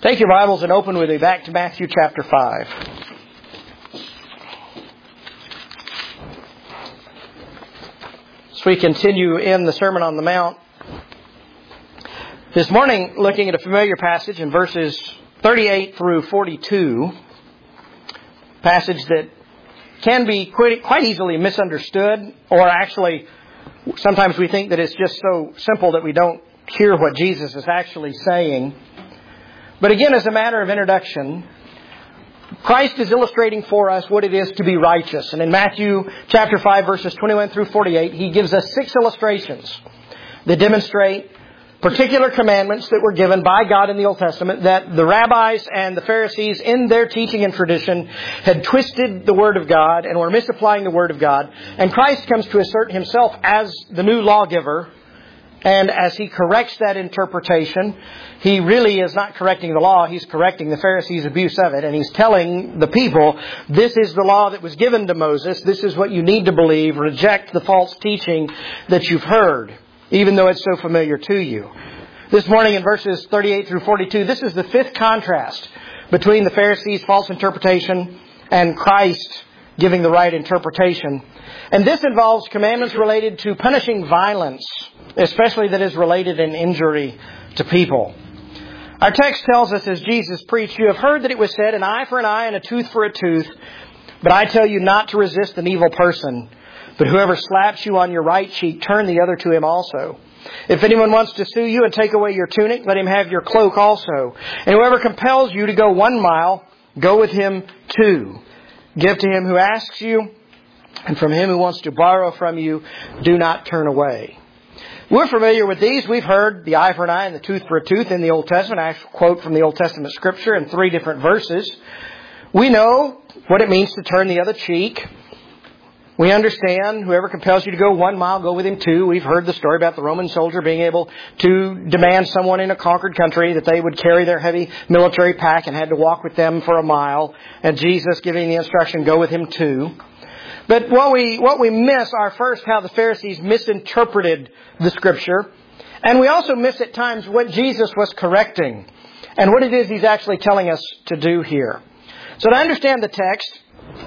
Take your Bibles and open with me back to Matthew chapter 5. As we continue in the Sermon on the Mount, this morning looking at a familiar passage in verses 38 through 42, passage that can be quite easily misunderstood, or actually sometimes we think that it's just so simple that we don't hear what Jesus is actually saying. But again, as a matter of introduction, Christ is illustrating for us what it is to be righteous. And in Matthew chapter 5, verses 21 through 48, He gives us 6 illustrations that demonstrate particular commandments that were given by God in the Old Testament that the rabbis and the Pharisees in their teaching and tradition had twisted the Word of God and were misapplying the Word of God. And Christ comes to assert Himself as the new lawgiver. And as He corrects that interpretation, He really is not correcting the law. He's correcting the Pharisees' abuse of it. And He's telling the people, this is the law that was given to Moses. This is what you need to believe. Reject the false teaching that you've heard, even though it's so familiar to you. This morning in verses 38 through 42, this is the 5th contrast between the Pharisees' false interpretation and Christ giving the right interpretation. And this involves commandments related to punishing violence, especially that is related in injury to people. Our text tells us, as Jesus preached, you have heard that it was said, an eye for an eye and a tooth for a tooth. But I tell you not to resist an evil person. But whoever slaps you on your right cheek, turn the other to him also. If anyone wants to sue you and take away your tunic, let him have your cloak also. And whoever compels you to go 1 mile, go with him 2. Give to him who asks you, and from him who wants to borrow from you, do not turn away. We're familiar with these. We've heard the eye for an eye and the tooth for a tooth in the Old Testament. I quote from the Old Testament Scripture in 3 different verses. We know what it means to turn the other cheek. We understand whoever compels you to go 1 mile, go with him 2. We've heard the story about the Roman soldier being able to demand someone in a conquered country that they would carry their heavy military pack and had to walk with them for 1 mile. And Jesus giving the instruction, go with him 2. But what we miss are first how the Pharisees misinterpreted the Scripture. And we also miss at times what Jesus was correcting and what it is He's actually telling us to do here. So to understand the text,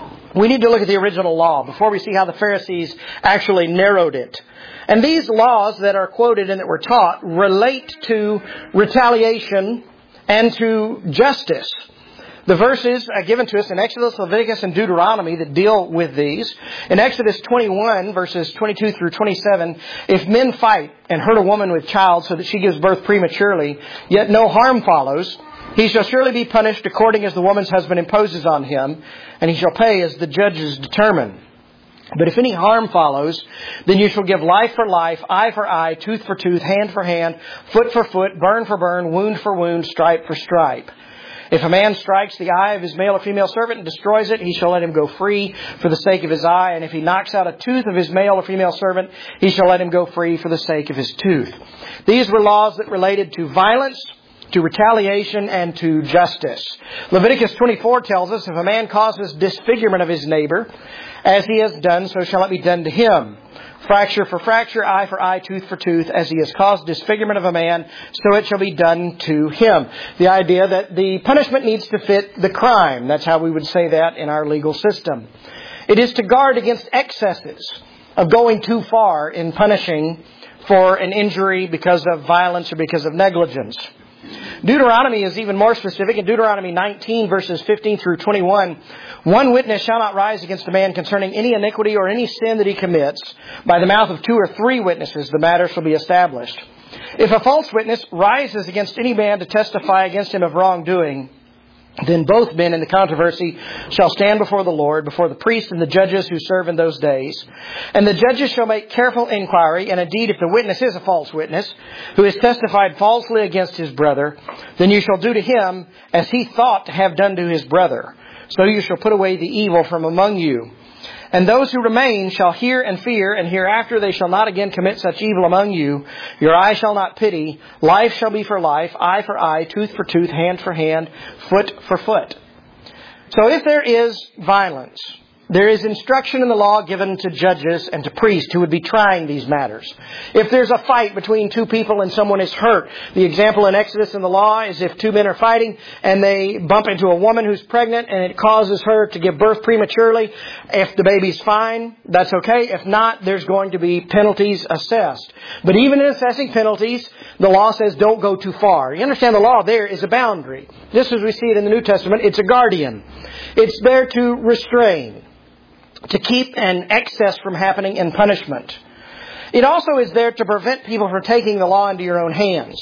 we need to look at the original law before we see how the Pharisees actually narrowed it. And these laws that are quoted and that were taught relate to retaliation and to justice. The verses given to us in Exodus, Leviticus, and Deuteronomy that deal with these. In Exodus 21, verses 22 through 27, if men fight and hurt a woman with child so that she gives birth prematurely, yet no harm follows, he shall surely be punished according as the woman's husband imposes on him, and he shall pay as the judges determine. But if any harm follows, then you shall give life for life, eye for eye, tooth for tooth, hand for hand, foot for foot, burn for burn, wound for wound, stripe for stripe. If a man strikes the eye of his male or female servant and destroys it, he shall let him go free for the sake of his eye. And if he knocks out a tooth of his male or female servant, he shall let him go free for the sake of his tooth. These were laws that related to violence, to retaliation, and to justice. Leviticus 24 tells us, if a man causes disfigurement of his neighbor, as he has done, so shall it be done to him. Fracture for fracture, eye for eye, tooth for tooth. As he has caused disfigurement of a man, so it shall be done to him. The idea that the punishment needs to fit the crime. That's how we would say that in our legal system. It is to guard against excesses of going too far in punishing for an injury because of violence or because of negligence. Deuteronomy is even more specific. In Deuteronomy 19, verses 15 through 21, one witness shall not rise against a man concerning any iniquity or any sin that he commits. By the mouth of 2 or 3 witnesses, the matter shall be established. If a false witness rises against any man to testify against him of wrongdoing, then both men in the controversy shall stand before the Lord, before the priests and the judges who serve in those days. And the judges shall make careful inquiry, and indeed if the witness is a false witness, who has testified falsely against his brother, then you shall do to him as he thought to have done to his brother. So you shall put away the evil from among you. And those who remain shall hear and fear, and hereafter they shall not again commit such evil among you. Your eye shall not pity. Life shall be for life, eye for eye, tooth for tooth, hand for hand, foot for foot. So if there is violence, There is instruction in the law given to judges and to priests who would be trying these matters. If there's a fight between two people and someone is hurt, the example in Exodus in the law is if two men are fighting and they bump into a woman who's pregnant and it causes her to give birth prematurely, if the baby's fine, that's okay. If not, there's going to be penalties assessed. But even in assessing penalties, the law says don't go too far. You understand the law there is a boundary. Just as we see it in the New Testament, it's a guardian. It's there to restrain, to keep an excess from happening in punishment. It also is there to prevent people from taking the law into your own hands.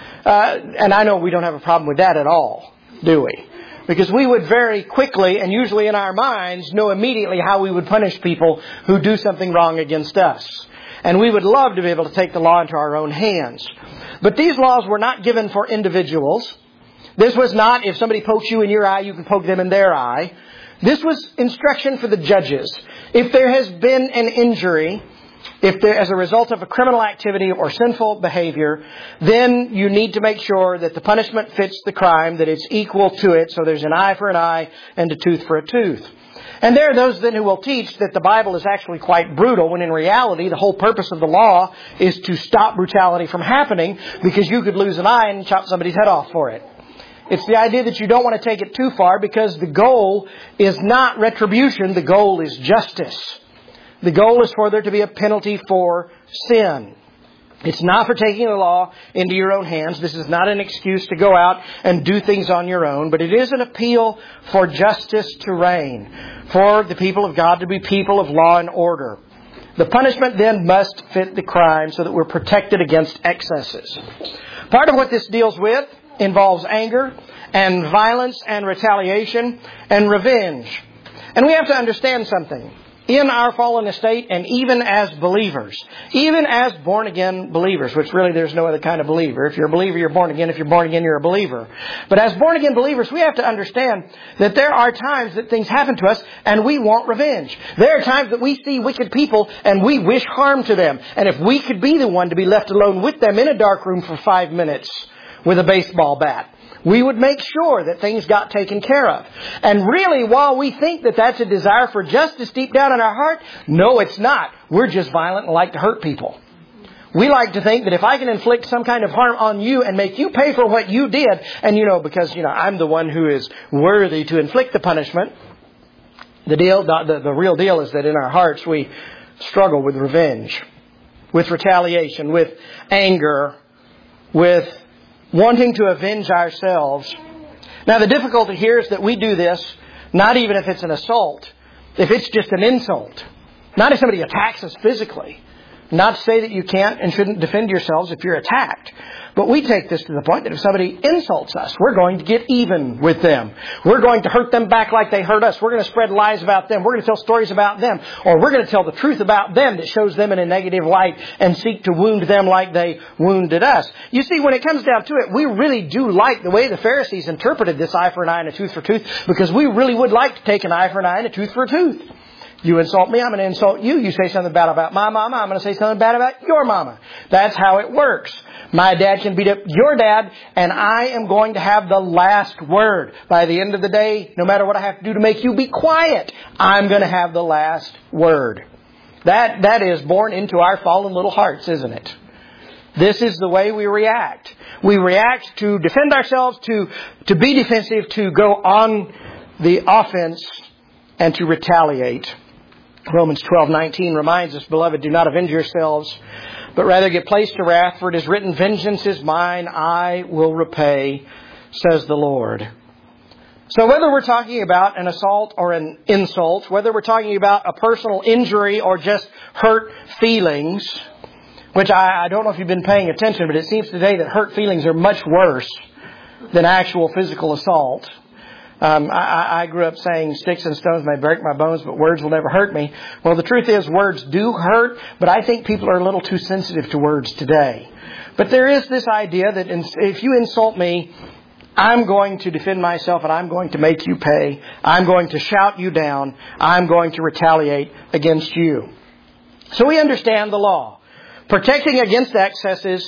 And I know we don't have a problem with that at all, do we? Because we would very quickly, and usually in our minds, know immediately how we would punish people who do something wrong against us. And we would love to be able to take the law into our own hands. But these laws were not given for individuals. This was not, if somebody pokes you in your eye, you can poke them in their eye. This was instruction for the judges. If there has been an injury, as a result of a criminal activity or sinful behavior, then you need to make sure that the punishment fits the crime, that it's equal to it. So there's an eye for an eye and a tooth for a tooth. And there are those then who will teach that the Bible is actually quite brutal, when in reality the whole purpose of the law is to stop brutality from happening, because you could lose an eye and chop somebody's head off for it. It's the idea that you don't want to take it too far, because the goal is not retribution. The goal is justice. The goal is for there to be a penalty for sin. It's not for taking the law into your own hands. This is not an excuse to go out and do things on your own, but it is an appeal for justice to reign, for the people of God to be people of law and order. The punishment then must fit the crime so that we're protected against excesses. Part of what this deals with involves anger and violence and retaliation and revenge. And we have to understand something. In our fallen estate, and even as believers, even as born-again believers, which really there's no other kind of believer. If you're a believer, you're born again. If you're born again, you're a believer. But as born-again believers, we have to understand that there are times that things happen to us and we want revenge. There are times that we see wicked people and we wish harm to them. And if we could be the one to be left alone with them in a dark room for 5 minutes with a baseball bat, we would make sure that things got taken care of. And really, while we think that that's a desire for justice deep down in our heart, no, it's not. We're just violent and like to hurt people. We like to think that if I can inflict some kind of harm on you and make you pay for what you did, and because I'm the one who is worthy to inflict the punishment, the real deal is that in our hearts we struggle with revenge, with retaliation, with anger, with wanting to avenge ourselves. Now, the difficulty here is that we do this not even if it's an assault, if it's just an insult. Not if somebody attacks us physically. Not to say that you can't and shouldn't defend yourselves if you're attacked. But we take this to the point that if somebody insults us, we're going to get even with them. We're going to hurt them back like they hurt us. We're going to spread lies about them. We're going to tell stories about them. Or we're going to tell the truth about them that shows them in a negative light and seek to wound them like they wounded us. You see, when it comes down to it, we really do like the way the Pharisees interpreted this eye for an eye and a tooth for tooth, because we really would like to take an eye for an eye and a tooth for a tooth. You insult me, I'm going to insult you. You say something bad about my mama, I'm going to say something bad about your mama. That's how it works. My dad can beat up your dad, and I am going to have the last word. By the end of the day, no matter what I have to do to make you be quiet, I'm going to have the last word. That is born into our fallen little hearts, isn't it? This is the way we react. We react to defend ourselves, to be defensive, to go on the offense, and to retaliate. Romans 12:19 reminds us, beloved, do not avenge yourselves, but rather give place to wrath, for it is written, vengeance is mine, I will repay, says the Lord. So whether we're talking about an assault or an insult, whether we're talking about a personal injury or just hurt feelings, which I don't know if you've been paying attention, but it seems today that hurt feelings are much worse than actual physical assault. I grew up saying sticks and stones may break my bones, but words will never hurt me. Well, the truth is words do hurt, but I think people are a little too sensitive to words today. But there is this idea that if you insult me, I'm going to defend myself and I'm going to make you pay. I'm going to shout you down. I'm going to retaliate against you. So we understand the law. Protecting against excesses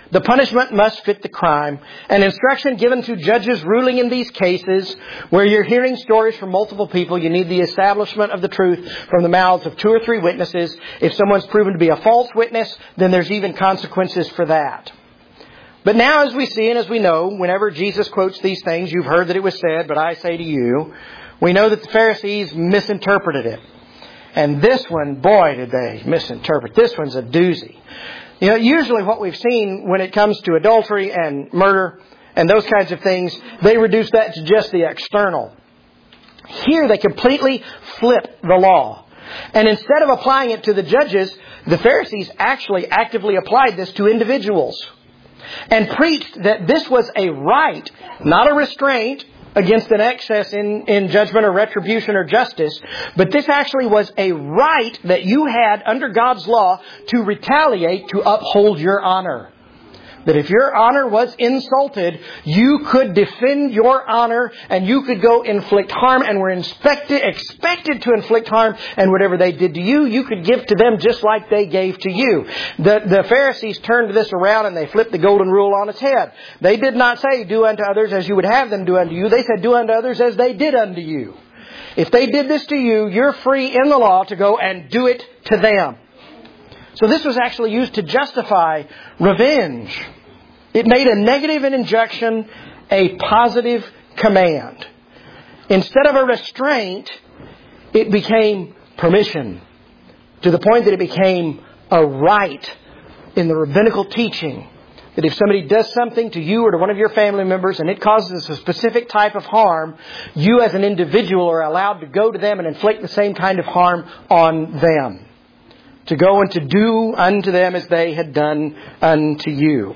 The punishment must fit the crime. An instruction given to judges ruling in these cases, where you're hearing stories from multiple people, you need the establishment of the truth from the mouths of 2 or 3 witnesses. If someone's proven to be a false witness, then there's even consequences for that. But now, as we see and as we know, whenever Jesus quotes these things, you've heard that it was said, but I say to you, we know that the Pharisees misinterpreted it. And this one, boy, did they misinterpret. This one's a doozy. You know, usually what we've seen when it comes to adultery and murder and those kinds of things, they reduce that to just the external. Here they completely flip the law. And instead of applying it to the judges, the Pharisees actually actively applied this to individuals and preached that this was a right, not a restraint, against an excess in judgment or retribution or justice, but this actually was a right that you had under God's law to retaliate, to uphold your honor. That if your honor was insulted, you could defend your honor and you could go inflict harm and were expected to inflict harm, and whatever they did to you, you could give to them just like they gave to you. The Pharisees turned this around and they flipped the golden rule on its head. They did not say, do unto others as you would have them do unto you. They said, do unto others as they did unto you. If they did this to you, you're free in the law to go and do it to them. So this was actually used to justify revenge. It made a negative injunction a positive command. Instead of a restraint, it became permission, to the point that it became a right in the rabbinical teaching. That if somebody does something to you or to one of your family members and it causes a specific type of harm, you as an individual are allowed to go to them and inflict the same kind of harm on them. To go and to do unto them as they had done unto you.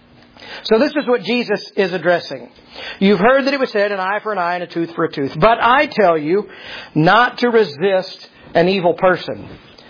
So this is what Jesus is addressing. You've heard that it was said, an eye for an eye and a tooth for a tooth. But I tell you not to resist an evil person.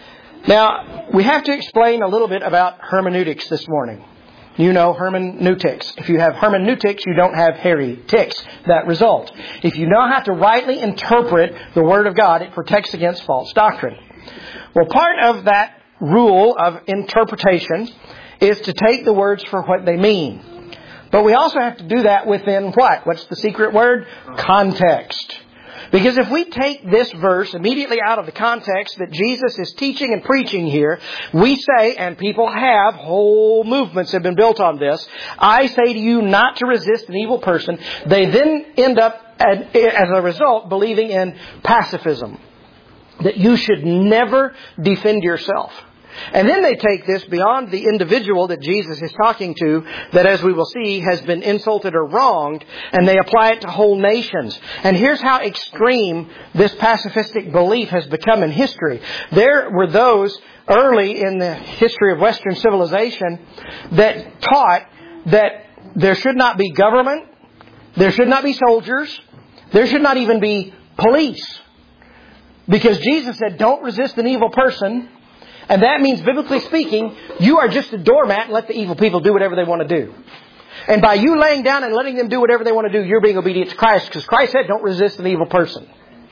Now, we have to explain a little bit about hermeneutics this morning. You know hermeneutics. If you have hermeneutics, you don't have hairy ticks that result. If you know how to rightly interpret the Word of God, it protects against false doctrine. Well, part of that rule of interpretation is to take the words for what they mean. But we also have to do that within what? What's the secret word? Context. Because if we take this verse immediately out of the context that Jesus is teaching and preaching here, we say, and people have, whole movements have been built on this, I say to you not to resist an evil person. They then end up, as a result, believing in pacifism. That you should never defend yourself. And then they take this beyond the individual that Jesus is talking to, that as we will see has been insulted or wronged, and they apply it to whole nations. And here's how extreme this pacifistic belief has become in history. There were those early in the history of Western civilization that taught that there should not be government, there should not be soldiers, there should not even be police. Because Jesus said, don't resist an evil person. And that means, biblically speaking, you are just a doormat and let the evil people do whatever they want to do. And by you laying down and letting them do whatever they want to do, you're being obedient to Christ. Because Christ said, don't resist an evil person.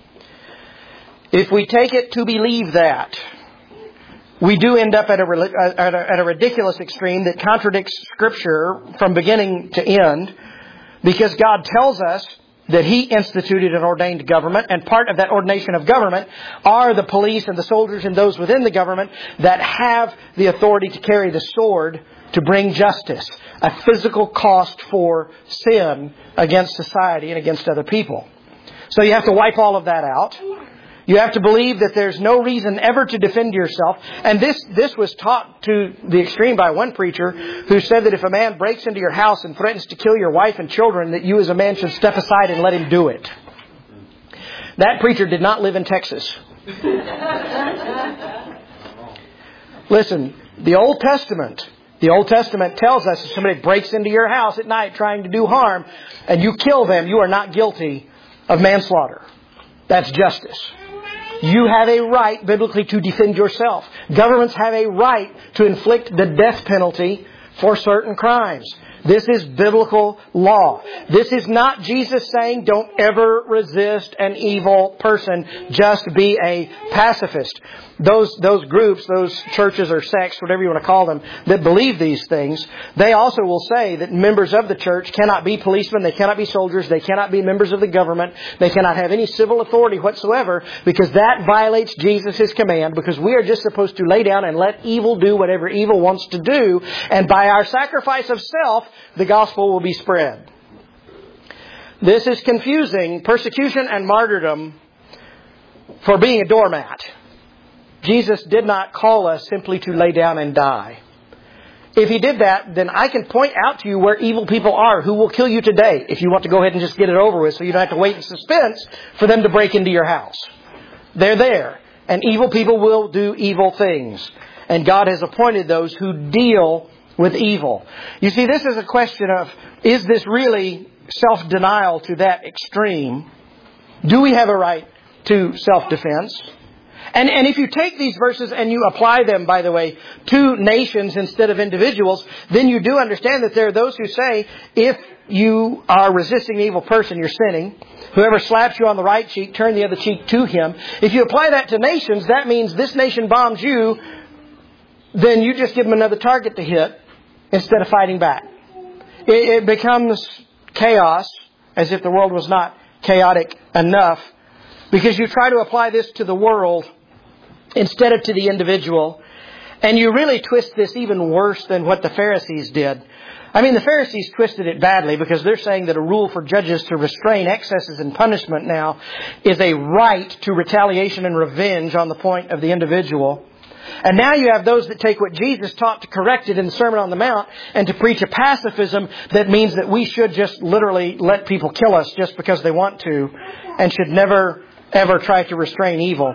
If we take it to believe that, we do end up at a ridiculous extreme that contradicts Scripture from beginning to end. Because God tells us that He instituted and ordained government, and part of that ordination of government are the police and the soldiers and those within the government that have the authority to carry the sword to bring justice, a physical cost for sin against society and against other people. So you have to wipe all of that out. You have to believe that there's no reason ever to defend yourself. And this was taught to the extreme by one preacher who said that if a man breaks into your house and threatens to kill your wife and children, that you as a man should step aside and let him do it. That preacher did not live in Texas. Listen, the Old Testament tells us if somebody breaks into your house at night trying to do harm and you kill them, you are not guilty of manslaughter. That's justice. You have a right, biblically, to defend yourself. Governments have a right to inflict the death penalty for certain crimes. This is biblical law. This is not Jesus saying don't ever resist an evil person. Just be a pacifist. Those groups, those churches or sects, whatever you want to call them, that believe these things, they also will say that members of the church cannot be policemen, they cannot be soldiers, they cannot be members of the government, they cannot have any civil authority whatsoever, because that violates Jesus' command, because we are just supposed to lay down and let evil do whatever evil wants to do, and by our sacrifice of self, the gospel will be spread. This is confusing persecution and martyrdom for being a doormat. Jesus did not call us simply to lay down and die. If He did that, then I can point out to you where evil people are who will kill you today if you want to go ahead and just get it over with so you don't have to wait in suspense for them to break into your house. They're there. And evil people will do evil things. And God has appointed those who deal with evil. You see, this is a question of, is this really self-denial to that extreme? Do we have a right to self-defense? And if you take these verses and you apply them, by the way, to nations instead of individuals, then you do understand that there are those who say, if you are resisting an evil person, you're sinning. Whoever slaps you on the right cheek, turn the other cheek to him. If you apply that to nations, that means this nation bombs you, then you just give them another target to hit instead of fighting back. It becomes chaos, as if the world was not chaotic enough, because you try to apply this to the world instead of to the individual. And you really twist this even worse than what the Pharisees did. I mean, the Pharisees twisted it badly because they're saying that a rule for judges to restrain excesses in punishment now is a right to retaliation and revenge on the point of the individual. And now you have those that take what Jesus taught to correct it in the Sermon on the Mount and to preach a pacifism that means that we should just literally let people kill us just because they want to and should never, ever try to restrain evil.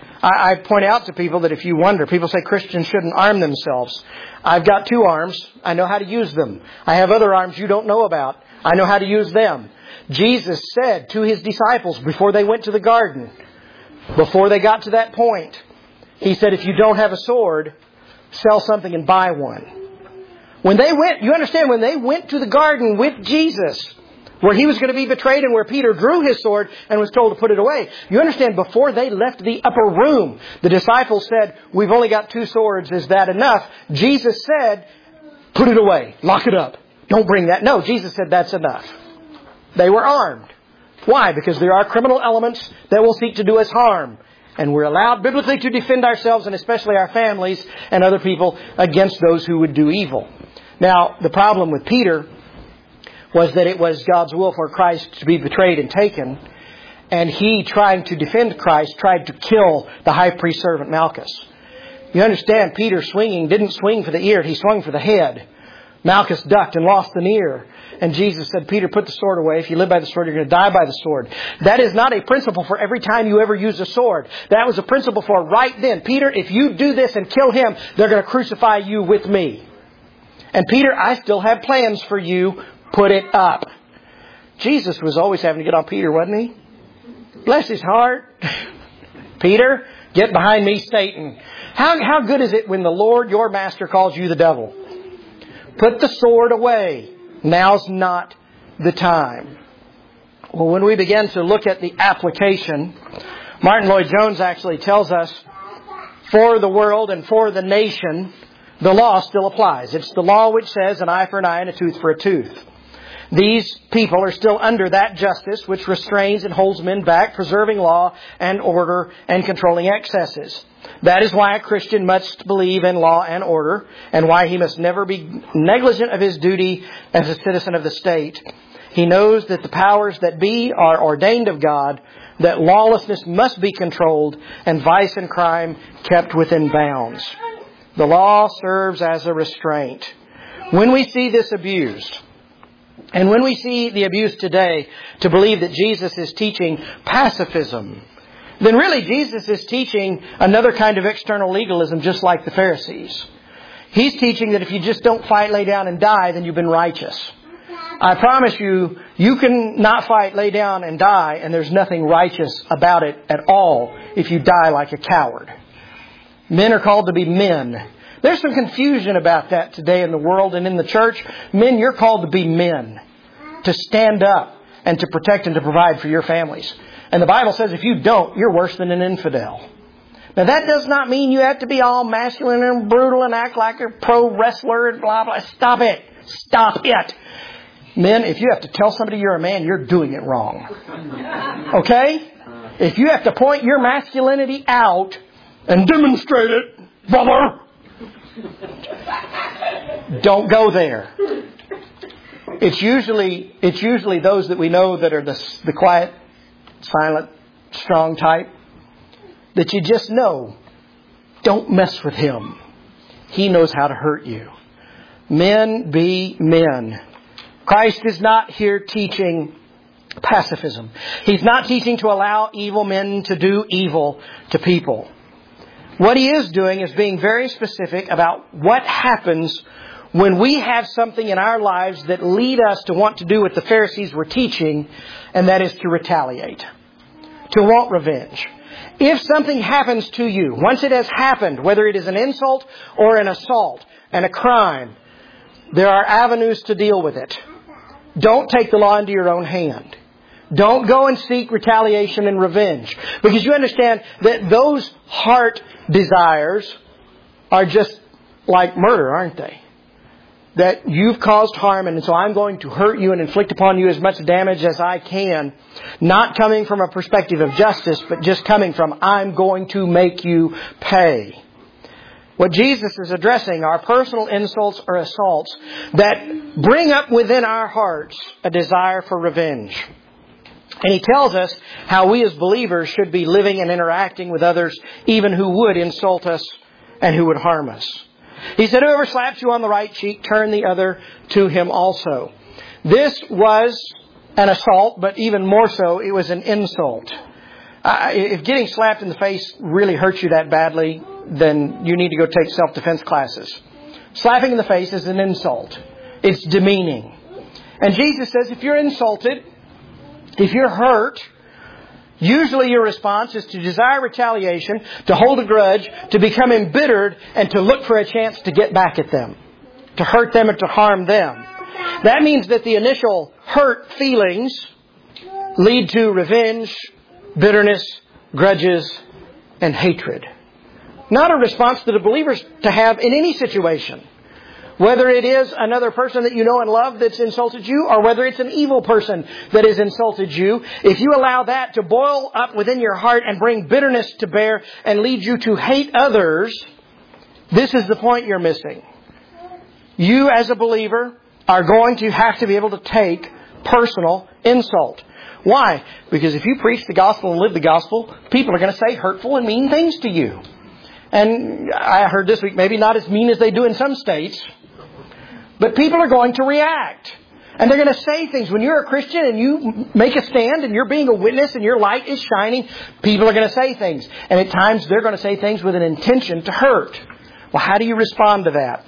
I point out to people that if you wonder, people say Christians shouldn't arm themselves. I've got 2 arms. I know how to use them. I have other arms you don't know about. I know how to use them. Jesus said to His disciples before they went to the garden, before they got to that point, He said, if you don't have a sword, sell something and buy one. When they went, you understand, when they went to the garden with Jesus, where He was going to be betrayed and where Peter drew his sword and was told to put it away. You understand, before they left the upper room, the disciples said, we've only got 2 swords. Is that enough? Jesus said, put it away. Lock it up. Don't bring that. No, Jesus said that's enough. They were armed. Why? Because there are criminal elements that will seek to do us harm. And we're allowed biblically to defend ourselves and especially our families and other people against those who would do evil. Now, the problem with Peter was that it was God's will for Christ to be betrayed and taken. And he, trying to defend Christ, tried to kill the high priest servant Malchus. You understand, Peter didn't swing for the ear, he swung for the head. Malchus ducked and lost an ear. And Jesus said, Peter, put the sword away. If you live by the sword, you're going to die by the sword. That is not a principle for every time you ever use a sword. That was a principle for right then. Peter, if you do this and kill him, they're going to crucify you with me. And Peter, I still have plans for you. Put it up. Jesus was always having to get on Peter, wasn't he? Bless his heart. Peter, get behind me, Satan. How good is it when the Lord, your master, calls you the devil? Put the sword away. Now's not the time. Well, when we begin to look at the application, Martin Lloyd-Jones actually tells us, for the world and for the nation, the law still applies. It's the law which says an eye for an eye and a tooth for a tooth. These people are still under that justice which restrains and holds men back, preserving law and order and controlling excesses. That is why a Christian must believe in law and order, and why he must never be negligent of his duty as a citizen of the state. He knows that the powers that be are ordained of God, that lawlessness must be controlled, and vice and crime kept within bounds. The law serves as a restraint. When we see this abused, and when we see the abuse today to believe that Jesus is teaching pacifism, then really Jesus is teaching another kind of external legalism just like the Pharisees. He's teaching that if you just don't fight, lay down and die, then you've been righteous. I promise you, you can not fight, lay down and die, and there's nothing righteous about it at all if you die like a coward. Men are called to be men. There's some confusion about that today in the world and in the church. Men, you're called to be men, to stand up and to protect and to provide for your families. And the Bible says if you don't, you're worse than an infidel. Now that does not mean you have to be all masculine and brutal and act like a pro wrestler and blah, blah. Stop it. Stop it. Men, if you have to tell somebody you're a man, you're doing it wrong. Okay? If you have to point your masculinity out and demonstrate it, brother, don't go there. It's usually those that we know that are the quiet, silent, strong type that you just know, don't mess with him. He knows how to hurt you. Men be men. Christ is not here teaching pacifism. He's not teaching to allow evil men to do evil to people. What He is doing is being very specific about what happens when we have something in our lives that lead us to want to do what the Pharisees were teaching, and that is to retaliate, to want revenge. If something happens to you, once it has happened, whether it is an insult or an assault and a crime, there are avenues to deal with it. Don't take the law into your own hand. Don't go and seek retaliation and revenge. Because you understand that those heart desires are just like murder, aren't they? That you've caused harm, and so I'm going to hurt you and inflict upon you as much damage as I can. Not coming from a perspective of justice, but just coming from, I'm going to make you pay. What Jesus is addressing are personal insults or assaults that bring up within our hearts a desire for revenge. And He tells us how we as believers should be living and interacting with others, even who would insult us and who would harm us. He said, whoever slaps you on the right cheek, turn the other to him also. This was an assault, but even more so, it was an insult. If getting slapped in the face really hurts you that badly, then you need to go take self-defense classes. Slapping in the face is an insult. It's demeaning. And Jesus says if you're insulted, if you're hurt, usually your response is to desire retaliation, to hold a grudge, to become embittered, and to look for a chance to get back at them, to hurt them or to harm them. That means that the initial hurt feelings lead to revenge, bitterness, grudges, and hatred. Not a response that a believer's to have in any situation. Whether it is another person that you know and love that's insulted you, or whether it's an evil person that has insulted you, if you allow that to boil up within your heart and bring bitterness to bear and lead you to hate others, this is the point you're missing. You as a believer are going to have to be able to take personal insult. Why? Because if you preach the gospel and live the gospel, people are going to say hurtful and mean things to you. And I heard this week, maybe not as mean as they do in some states, but people are going to react. And they're going to say things. When you're a Christian and you make a stand and you're being a witness and your light is shining, people are going to say things. And at times they're going to say things with an intention to hurt. Well, how do you respond to that?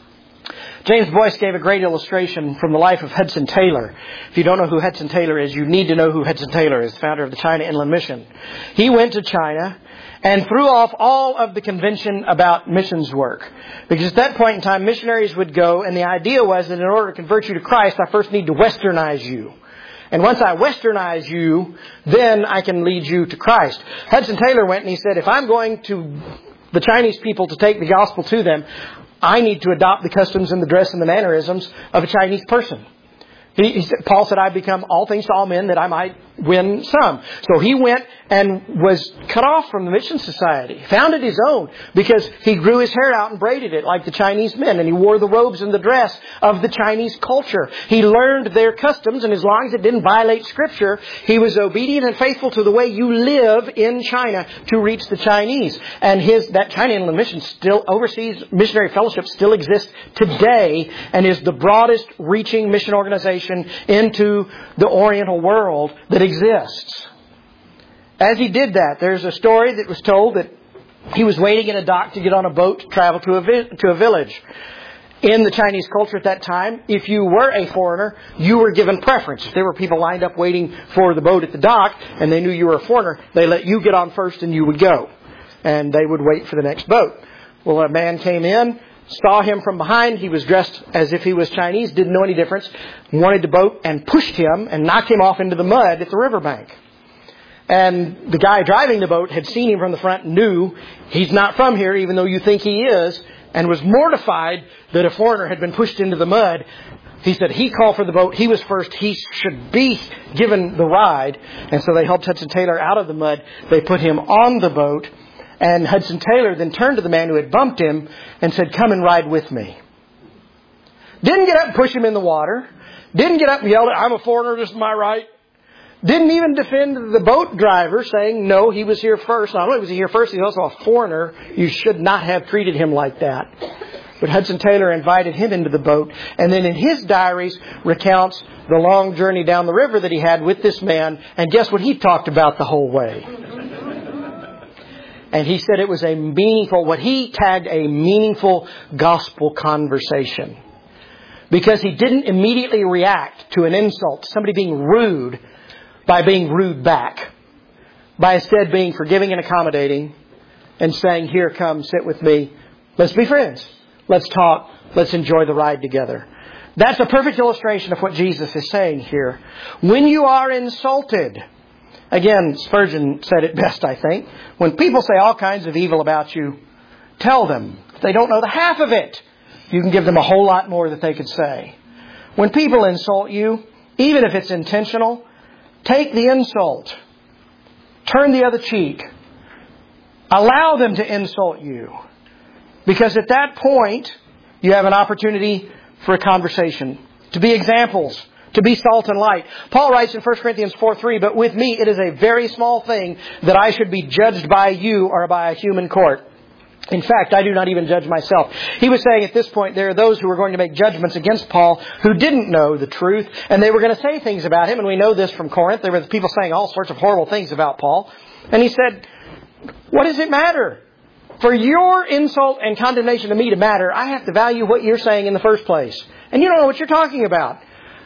James Boyce gave a great illustration from the life of Hudson Taylor. If you don't know who Hudson Taylor is, you need to know who Hudson Taylor is, founder of the China Inland Mission. He went to China and threw off all of the convention about missions work. Because at that point in time, missionaries would go, and the idea was that in order to convert you to Christ, I first need to westernize you. And once I westernize you, then I can lead you to Christ. Hudson Taylor went and he said, if I'm going to the Chinese people to take the gospel to them, I need to adopt the customs and the dress and the mannerisms of a Chinese person. Paul said, I become all things to all men that I might win some. So he went and was cut off from the Mission Society, founded his own, because he grew his hair out and braided it like the Chinese men, and he wore the robes and the dress of the Chinese culture. He learned their customs, and as long as it didn't violate Scripture, he was obedient and faithful to the way you live in China to reach the Chinese. And that China Inland Mission still, overseas missionary fellowship still exists today and is the broadest reaching mission organization into the Oriental world that exists. As he did that, there's a story that was told that he was waiting in a dock to get on a boat to travel to a village. In the Chinese culture at that time, if you were a foreigner, you were given preference. If there were people lined up waiting for the boat at the dock and they knew you were a foreigner, they let you get on first and you would go. And they would wait for the next boat. Well, a man came in, saw him from behind. He was dressed as if he was Chinese, didn't know any difference, wanted the boat and pushed him and knocked him off into the mud at the riverbank. And the guy driving the boat had seen him from the front, knew he's not from here, even though you think he is, and was mortified that a foreigner had been pushed into the mud. He said he called for the boat. He was first. He should be given the ride. And so they helped Hudson Taylor out of the mud. They put him on the boat. And Hudson Taylor then turned to the man who had bumped him and said, "Come and ride with me." Didn't get up and push him in the water. Didn't get up and yell, "I'm a foreigner, this is my right." Didn't even defend the boat driver, saying, no, he was here first. Not only was he here first, he's also a foreigner. You should not have treated him like that. But Hudson Taylor invited him into the boat, and then in his diaries recounts the long journey down the river that he had with this man. And guess what he talked about the whole way? And he said it was a meaningful, what he tagged a meaningful gospel conversation. Because he didn't immediately react to an insult, somebody being rude, by being rude back. By instead being forgiving and accommodating and saying, "Here, come, sit with me. Let's be friends. Let's talk. Let's enjoy the ride together." That's a perfect illustration of what Jesus is saying here. When you are insulted, again, Spurgeon said it best, I think. When people say all kinds of evil about you, tell them. If they don't know the half of it, you can give them a whole lot more that they could say. When people insult you, even if it's intentional, take the insult. Turn the other cheek. Allow them to insult you. Because at that point, you have an opportunity for a conversation. To be examples. To be salt and light. Paul writes in 1 Corinthians 4:3, "But with me it is a very small thing that I should be judged by you or by a human court. In fact, I do not even judge myself." He was saying at this point there are those who were going to make judgments against Paul who didn't know the truth, and they were going to say things about him, and we know this from Corinth. There were people saying all sorts of horrible things about Paul. And he said, "What does it matter? For your insult and condemnation to me to matter, I have to value what you're saying in the first place. And you don't know what you're talking about.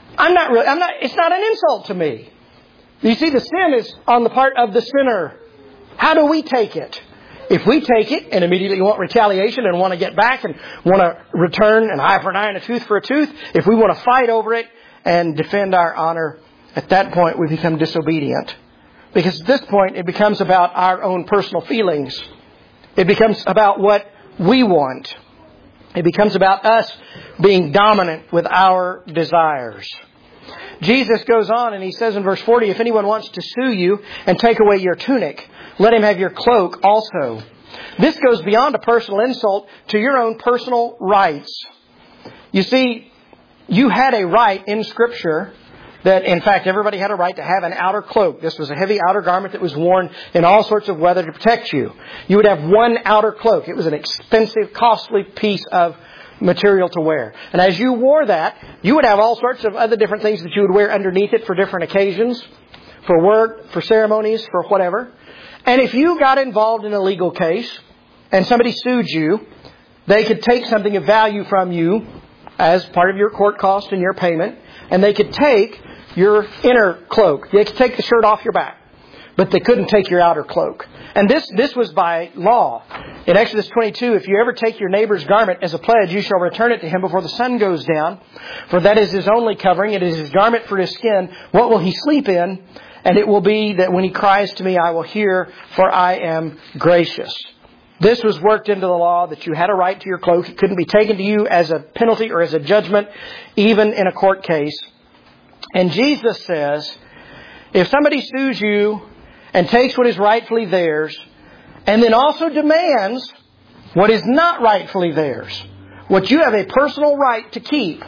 It's not an insult to me." You see, the sin is on the part of the sinner. How do we take it? If we take it and immediately want retaliation and want to get back and want to return an eye for an eye and a tooth for a tooth, if we want to fight over it and defend our honor, at that point we become disobedient. Because at this point it becomes about our own personal feelings. It becomes about what we want. It becomes about us being dominant with our desires. Jesus goes on and he says in verse 40, "If anyone wants to sue you and take away your tunic, let him have your cloak also." This goes beyond a personal insult to your own personal rights. You see, you had a right in Scripture that, in fact, everybody had a right to have an outer cloak. This was a heavy outer garment that was worn in all sorts of weather to protect you. You would have one outer cloak. It was an expensive, costly piece of material to wear. And as you wore that, you would have all sorts of other different things that you would wear underneath it for different occasions, for work, for ceremonies, for whatever. And if you got involved in a legal case and somebody sued you, they could take something of value from you as part of your court cost and your payment, and they could take your inner cloak. They could take the shirt off your back, but they couldn't take your outer cloak. And this was by law. In Exodus 22, "If you ever take your neighbor's garment as a pledge, you shall return it to him before the sun goes down. For that is his only covering. It is his garment for his skin. What will he sleep in? And it will be that when he cries to me, I will hear, for I am gracious." This was worked into the law that you had a right to your cloak. It couldn't be taken to you as a penalty or as a judgment, even in a court case. And Jesus says, if somebody sues you and takes what is rightfully theirs, and then also demands what is not rightfully theirs, what you have a personal right to keep,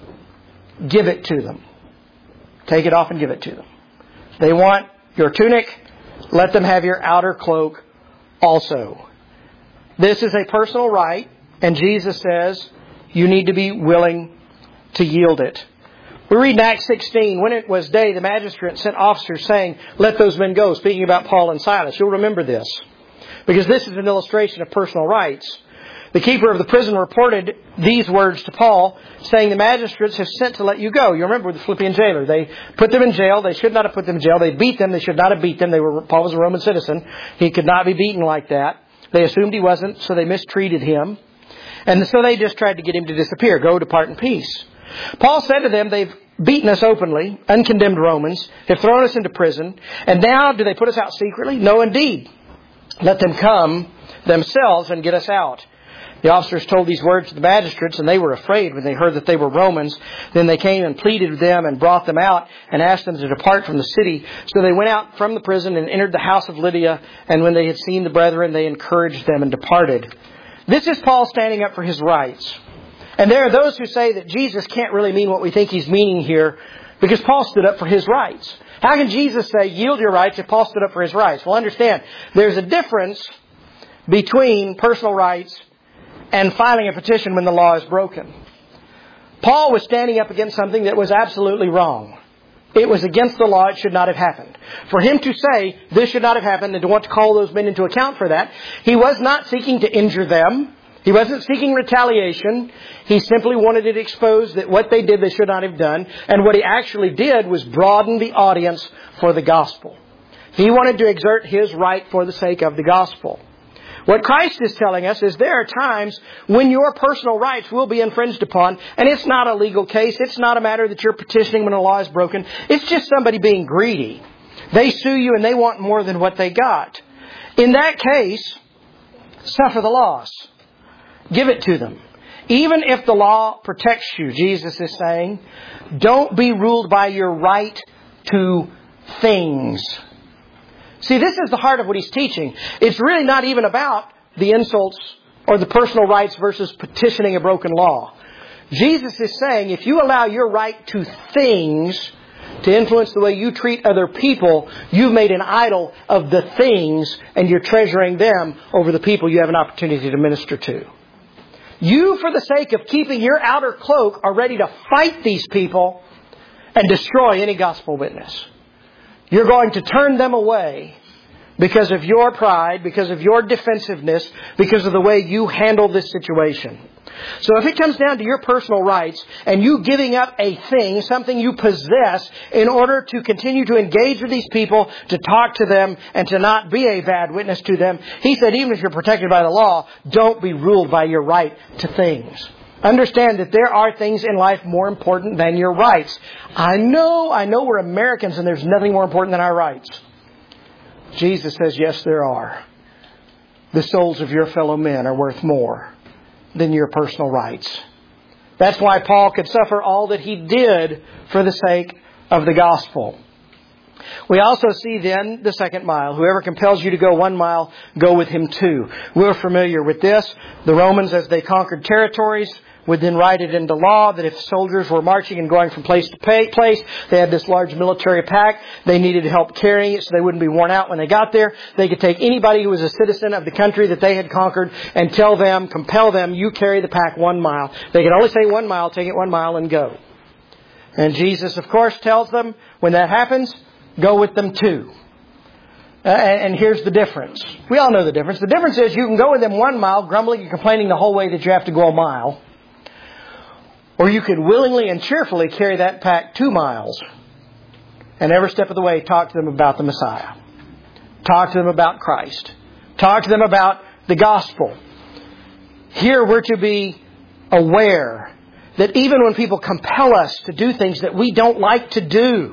give it to them. Take it off and give it to them. They want your tunic, let them have your outer cloak also. This is a personal right, and Jesus says you need to be willing to yield it. We read in Acts 16, "When it was day, the magistrate sent officers saying, 'Let those men go,'" speaking about Paul and Silas. You'll remember this, because this is an illustration of personal rights. The keeper of the prison reported these words to Paul, saying, "The magistrates have sent to let you go." You remember the Philippian jailer. They put them in jail. They should not have put them in jail. They beat them. They should not have beat them. Paul was a Roman citizen. He could not be beaten like that. They assumed he wasn't, so they mistreated him. And so they just tried to get him to disappear. Go, depart in peace. Paul said to them, they've beaten us openly, uncondemned Romans, have thrown us into prison, and now do they put us out secretly? No, indeed. Let them come themselves and get us out. The officers told these words to the magistrates, and they were afraid when they heard that they were Romans. Then they came and pleaded with them and brought them out and asked them to depart from the city. So they went out from the prison and entered the house of Lydia, and when they had seen the brethren, they encouraged them and departed. This is Paul standing up for his rights. And there are those who say that Jesus can't really mean what we think he's meaning here because Paul stood up for his rights. How can Jesus say, yield your rights, if Paul stood up for his rights? Well, understand, there's a difference between personal rights and filing a petition when the law is broken. Paul was standing up against something that was absolutely wrong. It was against the law. It should not have happened. For him to say this should not have happened and to want to call those men into account for that, he was not seeking to injure them. He wasn't seeking retaliation. He simply wanted it exposed that what they did they should not have done. And what he actually did was broaden the audience for the gospel. He wanted to exert his right for the sake of the gospel. What Christ is telling us is there are times when your personal rights will be infringed upon, and it's not a legal case. It's not a matter that you're petitioning when a law is broken. It's just somebody being greedy. They sue you and they want more than what they got. In that case, suffer the loss. Give it to them. Even if the law protects you, Jesus is saying, don't be ruled by your right to things. See, this is the heart of what he's teaching. It's really not even about the insults or the personal rights versus petitioning a broken law. Jesus is saying if you allow your right to things to influence the way you treat other people, you've made an idol of the things and you're treasuring them over the people you have an opportunity to minister to. You, for the sake of keeping your outer cloak, are ready to fight these people and destroy any gospel witness. You're going to turn them away because of your pride, because of your defensiveness, because of the way you handle this situation. So if it comes down to your personal rights and you giving up a thing, something you possess, in order to continue to engage with these people, to talk to them, and to not be a bad witness to them, he said even if you're protected by the law, don't be ruled by your right to things. Understand that there are things in life more important than your rights. I know we're Americans and there's nothing more important than our rights. Jesus says, yes, there are. The souls of your fellow men are worth more than your personal rights. That's why Paul could suffer all that he did for the sake of the gospel. We also see then the second mile. Whoever compels you to go 1 mile, go with him 2. We're familiar with this. The Romans, as they conquered territories, would then write it into law that if soldiers were marching and going from place to place, they had this large military pack. They needed help carrying it so they wouldn't be worn out when they got there. They could take anybody who was a citizen of the country that they had conquered and tell them, compel them, you carry the pack 1 mile. They could only say 1 mile, take it 1 mile and go. And Jesus, of course, tells them when that happens, go with them 2. And here's the difference. We all know the difference. The difference is you can go with them 1 mile, grumbling and complaining the whole way that you have to go a mile. Or you could willingly and cheerfully carry that pack 2 miles. And every step of the way, talk to them about the Messiah. Talk to them about Christ. Talk to them about the gospel. Here we're to be aware that even when people compel us to do things that we don't like to do,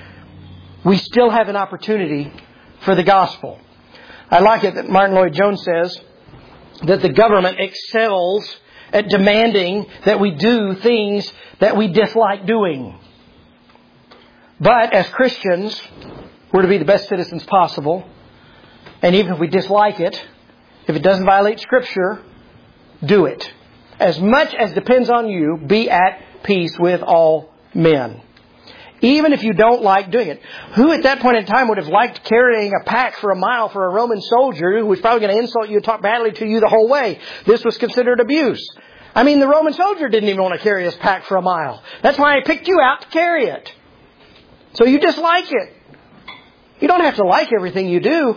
we still have an opportunity for the gospel. I like it that Martin Lloyd-Jones says that the government excels at demanding that we do things that we dislike doing. But as Christians, we're to be the best citizens possible. And even if we dislike it, if it doesn't violate Scripture, do it. As much as depends on you, be at peace with all men. Even if you don't like doing it. Who at that point in time would have liked carrying a pack for a mile for a Roman soldier who was probably going to insult you and talk badly to you the whole way? This was considered abuse. I mean, the Roman soldier didn't even want to carry his pack for a mile. That's why he picked you out to carry it. So you dislike it. You don't have to like everything you do.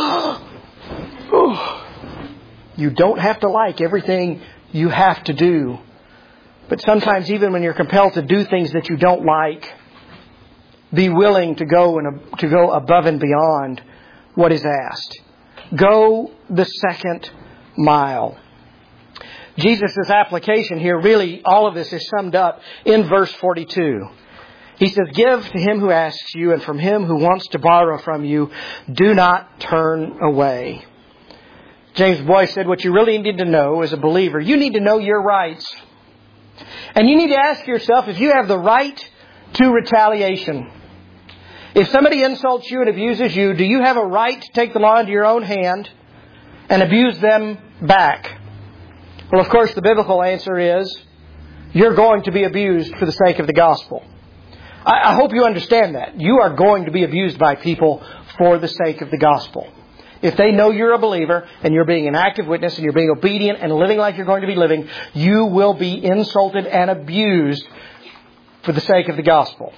You don't have to like everything you have to do. But sometimes even when you're compelled to do things that you don't like, be willing to go above and beyond what is asked. Go the second mile. Jesus' application here, really all of this is summed up in verse 42. He says, give to him who asks you, and from him who wants to borrow from you, do not turn away. James Boyce said, what you really need to know as a believer, you need to know your rights. And you need to ask yourself if you have the right to retaliation. If somebody insults you and abuses you, do you have a right to take the law into your own hand and abuse them back? Well, of course, the biblical answer is, you're going to be abused for the sake of the gospel. I hope you understand that. You are going to be abused by people for the sake of the gospel. If they know you're a believer and you're being an active witness and you're being obedient and living like you're going to be living, you will be insulted and abused for the sake of the gospel.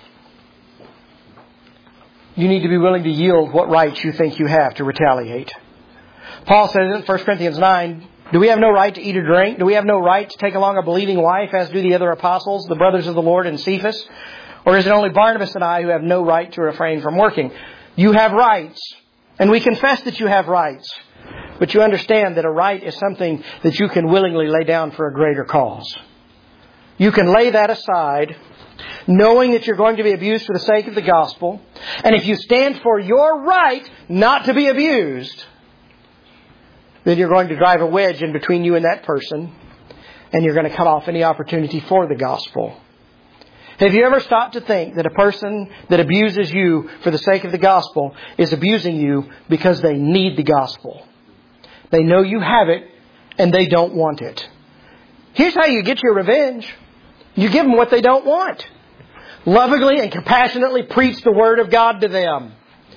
You need to be willing to yield what rights you think you have to retaliate. Paul says in 1 Corinthians 9, do we have no right to eat or drink? Do we have no right to take along a believing wife, as do the other apostles, the brothers of the Lord, and Cephas? Or is it only Barnabas and I who have no right to refrain from working? You have rights. And we confess that you have rights. But you understand that a right is something that you can willingly lay down for a greater cause. You can lay that aside, knowing that you're going to be abused for the sake of the gospel. And if you stand for your right not to be abused, then you're going to drive a wedge in between you and that person. And you're going to cut off any opportunity for the gospel. Have you ever stopped to think that a person that abuses you for the sake of the gospel is abusing you because they need the gospel? They know you have it and they don't want it. Here's how you get your revenge. You give them what they don't want. Lovingly and compassionately preach the Word of God to them.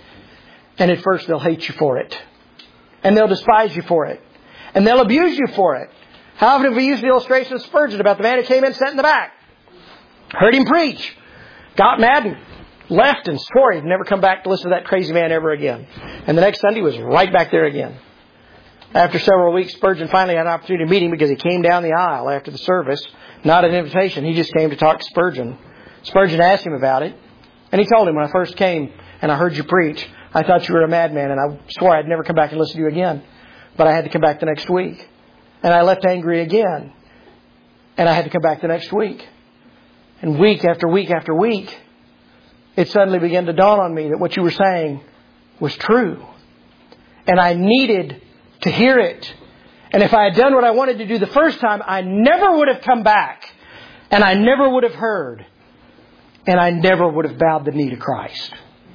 And at first they'll hate you for it. And they'll despise you for it. And they'll abuse you for it. How often have we used the illustration of Spurgeon about the man who came in, sat in the back? Heard him preach. Got mad and left and swore he'd never come back to listen to that crazy man ever again. And the next Sunday was right back there again. After several weeks, Spurgeon finally had an opportunity to meet him because he came down the aisle after the service. Not an invitation. He just came to talk to Spurgeon. Spurgeon asked him about it. And he told him, when I first came and I heard you preach, I thought you were a madman and I swore I'd never come back and listen to you again. But I had to come back the next week. And I left angry again. And I had to come back the next week. And week after week after week, it suddenly began to dawn on me that what you were saying was true. And I needed to hear it. And if I had done what I wanted to do the first time, I never would have come back. And I never would have heard. And I never would have bowed the knee to Christ.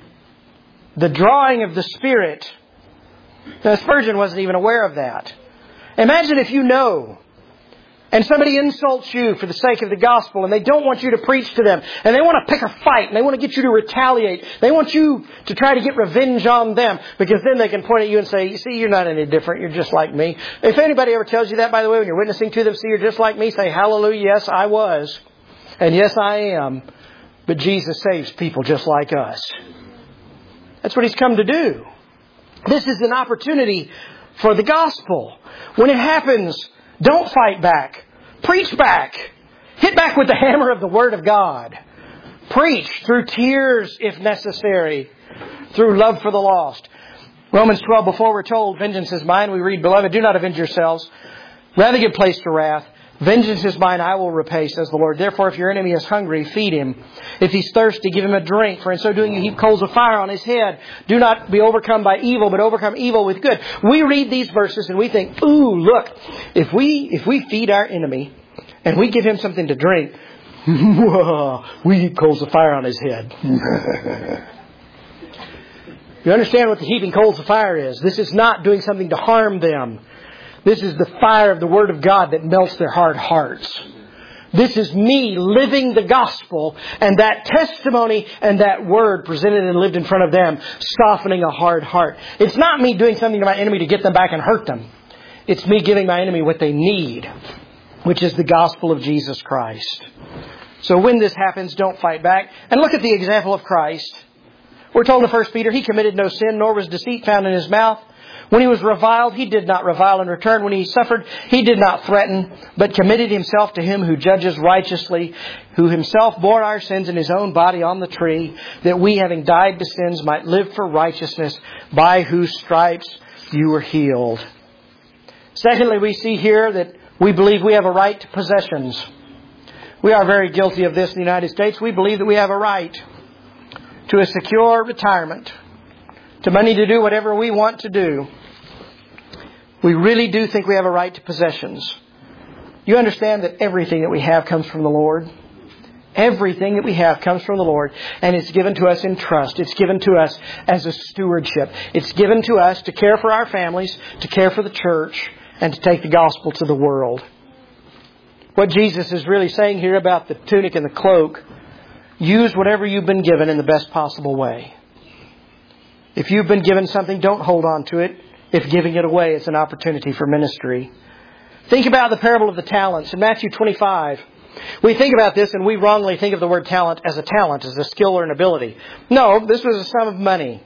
The drawing of the Spirit. Now, Spurgeon wasn't even aware of that. Imagine if you know, and somebody insults you for the sake of the gospel, and they don't want you to preach to them, and they want to pick a fight, and they want to get you to retaliate. They want you to try to get revenge on them, because then they can point at you and say, see, you're not any different, you're just like me. If anybody ever tells you that, by the way, when you're witnessing to them, see, you're just like me, say, hallelujah, yes, I was. And yes, I am. But Jesus saves people just like us. That's what He's come to do. This is an opportunity for the gospel. When it happens, don't fight back. Preach back. Hit back with the hammer of the Word of God. Preach through tears if necessary. Through love for the lost. Romans 12, before we're told, vengeance is mine, we read, beloved, do not avenge yourselves. Rather give place to wrath. Vengeance is mine, I will repay, says the Lord. Therefore, if your enemy is hungry, feed him. If he's thirsty, give him a drink. For in so doing, you heap coals of fire on his head. Do not be overcome by evil, but overcome evil with good. We read these verses and we think, ooh, look, if we feed our enemy and we give him something to drink, we heap coals of fire on his head. You understand what the heaping coals of fire is? This is not doing something to harm them. This is the fire of the Word of God that melts their hard hearts. This is me living the gospel, and that testimony and that word presented and lived in front of them, softening a hard heart. It's not me doing something to my enemy to get them back and hurt them. It's me giving my enemy what they need, which is the gospel of Jesus Christ. So when this happens, don't fight back. And look at the example of Christ. We're told in 1 Peter, He committed no sin, nor was deceit found in His mouth. When He was reviled, He did not revile in return. When He suffered, He did not threaten, but committed Himself to Him who judges righteously, who Himself bore our sins in His own body on the tree, that we, having died to sins, might live for righteousness, by whose stripes you were healed. Secondly, we see here that we believe we have a right to possessions. We are very guilty of this in the United States. We believe that we have a right to a secure retirement, to money to do whatever we want to do. We really do think we have a right to possessions. You understand that everything that we have comes from the Lord? Everything that we have comes from the Lord, and it's given to us in trust. It's given to us as a stewardship. It's given to us to care for our families, to care for the church, and to take the gospel to the world. What Jesus is really saying here about the tunic and the cloak, use whatever you've been given in the best possible way. If you've been given something, don't hold on to it. If giving it away, it's an opportunity for ministry. Think about the parable of the talents in Matthew 25. We think about this and we wrongly think of the word talent, as a skill or an ability. No, this was a sum of money.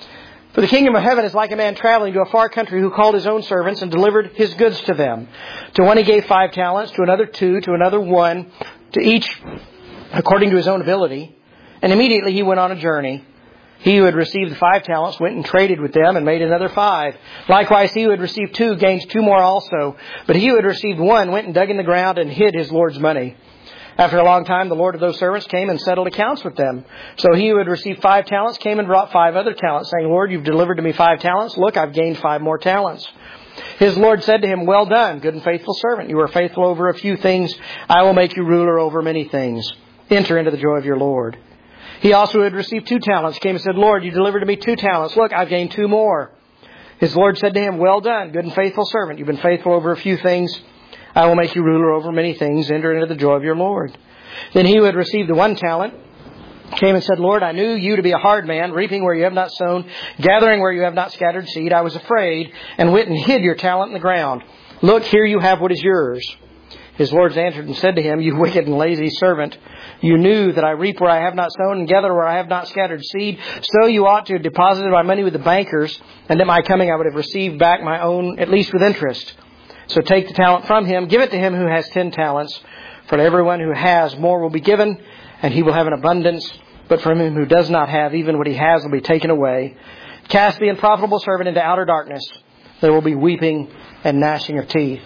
For the kingdom of heaven is like a man traveling to a far country who called his own servants and delivered his goods to them. To one he gave 5 talents, to another 2, to another 1, to each according to his own ability. And immediately he went on a journey. He who had received the 5 talents went and traded with them and made another 5. Likewise, he who had received 2 gained 2 more also. But he who had received 1 went and dug in the ground and hid his Lord's money. After a long time, the Lord of those servants came and settled accounts with them. So he who had received 5 talents came and brought 5 other talents, saying, Lord, you've delivered to me 5 talents. Look, I've gained 5 more talents. His Lord said to him, well done, good and faithful servant. You are faithful over a few things. I will make you ruler over many things. Enter into the joy of your Lord. He also had received 2 talents, came and said, Lord, you delivered to me 2 talents. Look, I've gained 2 more. His Lord said to him, well done, good and faithful servant. You've been faithful over a few things. I will make you ruler over many things. Enter into the joy of your Lord. Then he who had received the 1 talent came and said, Lord, I knew you to be a hard man, reaping where you have not sown, gathering where you have not scattered seed. I was afraid and went and hid your talent in the ground. Look, here you have what is yours. His Lord answered and said to him, you wicked and lazy servant, you knew that I reap where I have not sown and gather where I have not scattered seed. So you ought to have deposited my money with the bankers, and at my coming I would have received back my own, at least with interest. So take the talent from him, give it to him who has 10 talents. For to everyone who has, more will be given, and he will have an abundance. But from him who does not have, even what he has will be taken away. Cast the unprofitable servant into outer darkness. There will be weeping and gnashing of teeth.